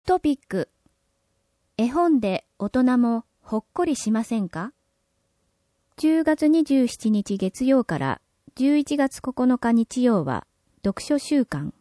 トピック。絵本で大人もほっこりしませんか？ 10 月27日月曜から11月9日日曜は読書週間。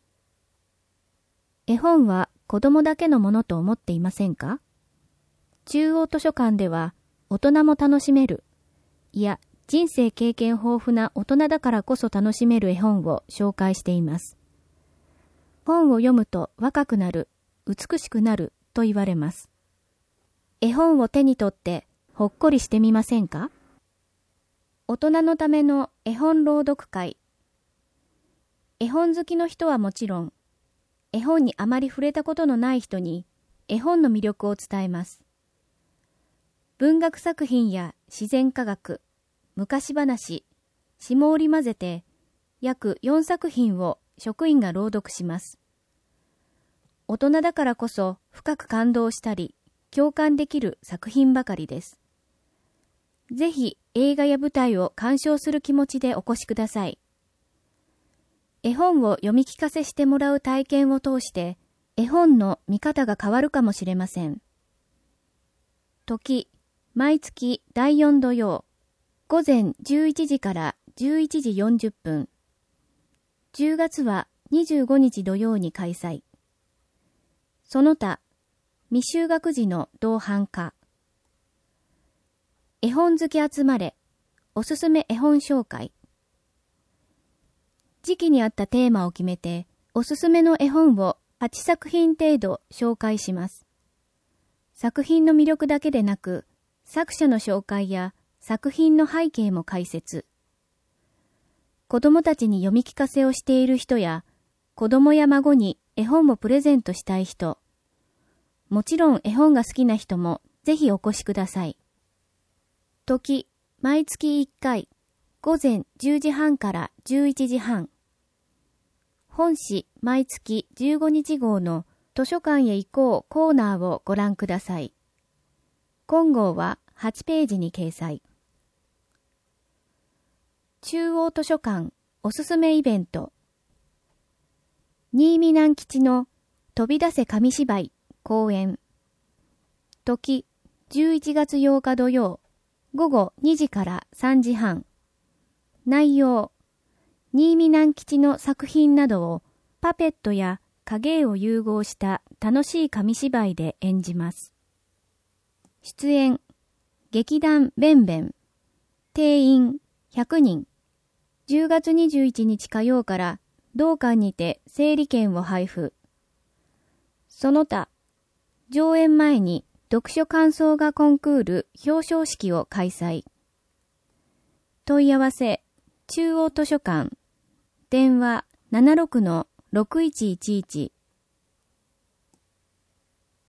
絵本は子供だけのものと思っていませんか？中央図書館では大人も楽しめる、いや人生経験豊富な大人だからこそ楽しめる絵本を紹介しています。本を読むと若くなる、美しくなると言われます。絵本を手に取ってほっこりしてみませんか？大人のための絵本朗読会。絵本好きの人はもちろん、絵本にあまり触れたことのない人に絵本の魅力を伝えます。文学作品や自然科学、昔話、下織り混ぜて約4作品を職員が朗読します。大人だからこそ深く感動したり共感できる作品ばかりです。ぜひ映画や舞台を鑑賞する気持ちでお越しください。絵本を読み聞かせしてもらう体験を通して絵本の見方が変わるかもしれません。時、毎月第4土曜、午前11時から11時40分。10月は25日土曜に開催。その他、未就学児の同伴化。絵本好き集まれ、おすすめ絵本紹介。時期に合ったテーマを決めて、おすすめの絵本を8作品程度紹介します。作品の魅力だけでなく、作者の紹介や作品の背景も解説。子供たちに読み聞かせをしている人や、子供や孫に絵本をプレゼントしたい人、もちろん絵本が好きな人もぜひお越しください。時、毎月1回、午前10時半から11時半。本誌毎月15日号の図書館へ行こうコーナーをご覧ください。今号は8ページに掲載。中央図書館おすすめイベント。新見南吉の飛び出せ紙芝居公演。時、11月8日土曜、午後2時から3時半。内容、新見南吉の作品などをパペットや影絵を融合した楽しい紙芝居で演じます。出演、劇団ベンベン。定員100人。10月21日火曜から同館にて整理券を配布。その他、上演前に読書感想画コンクール表彰式を開催。問い合わせ、中央図書館、電話 76-6111